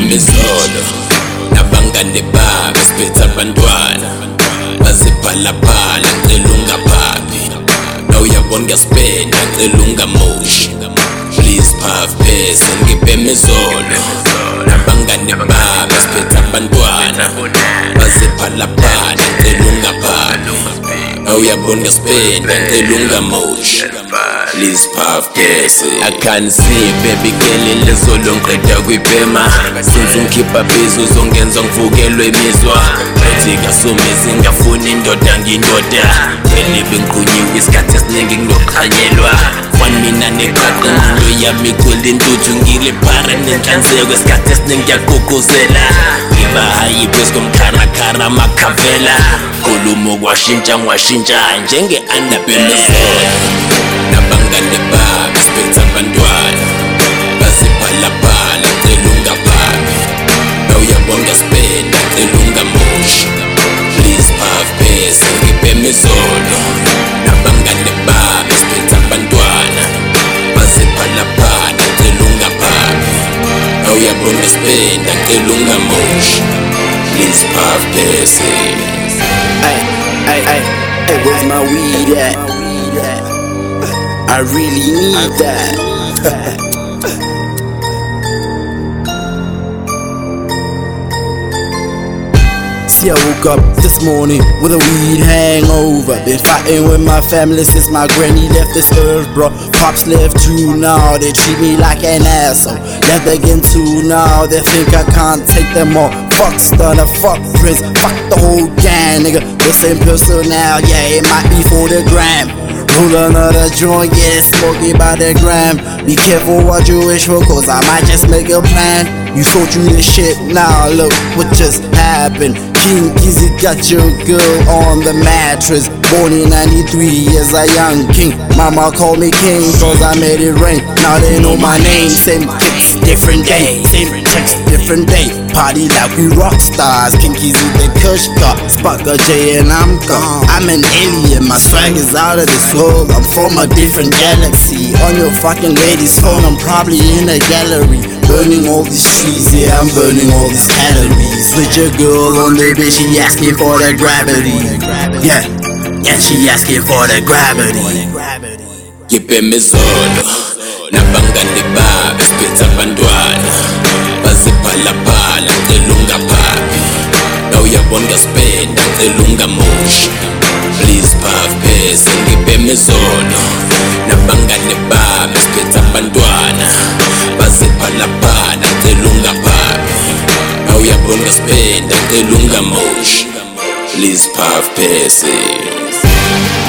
izolo nabangane bami siphethe abantwana bazibhalabhala ngicela ungaphaphi nawuyabona ngiyaspenda ngicela ungamoshi please puff pass ngiphe izolo nabangane bami siphethe abantwana bazibhalabhala ngicela ungaphaphi nawuyabona ngiyaspenda ngicela ungamoshi please puff pass. I can't see baby girl lezolo ngiqeda kuyibhema since ngikhipha phezulu uzongenza ngivukelwe imizwa ethi kasumezi ngafuna indoda ngindoda elibe ngiqhunyiwe isikhathi esiningi nginokukhanyelwa fani mina neqaqa ingqondo yami igcwele intuthu ngiliphara nenhlanzeko isikhathi esiningi ngiyagqugquzela ngiba hayi phezu komkharakara amakhavela khuluma kwashintsha ngwashintsha njenge-Annabelle nabangane bami siphethe abantwana bazibhalabhala ngicela ungaphaphi nawuyabona ngiyaspenda ngicela ungamoshi please puff pass ngiphe izolo nabangane bami siphethe abantwana bazibhalabhala ngicela ungaphaphi nawuyabona ngiyaspenda ngicela ungamoshi please puff pass. Hey, where's my weed at? I really need that. See, I woke up this morning with a weed hangover. Been fighting with my family since my granny left this earth, bro. Pops left too, now they treat me like an asshole. Left again too, now they think I can't take them all. Fuck Stunner, fuck Prince, fuck the whole gang, nigga. The same person now, yeah, it might be for the gram. Roll another joint, get it smoky by the gram. Be careful what you wish for, cause I might just make a plan. You thought you the shit, now look what just happened. King Kizzy got your girl on the mattress. Born in 93 as a young king. Mama called me king cause I made it rain. Now they know my name. Same kicks, different day. Same checks, different day. Party like we rock stars. King Kizzy the Kush car. Sparker J and I'm gone. I'm an alien, my swag is out of this world. I'm from a different galaxy. On your fucking lady's phone, I'm probably in a gallery. Burning all these trees, yeah, I'm burning all these calories. With your girl on the bed, she asking for the gravity. Yeah, she asking for the gravity. Ngiphe izolo nabangane bami siphethe abantwana bazibhalabhala ngicela ungaphaphi nawuyabona ngiyaspenda ngicela ungamoshi please puff pass ngiphe izolo nabangane bami siphethe abantwana bazibhalabhala ngicela ungaphaphi nawuyabona ngiyaspenda ngicela ungamoshi please puff pass.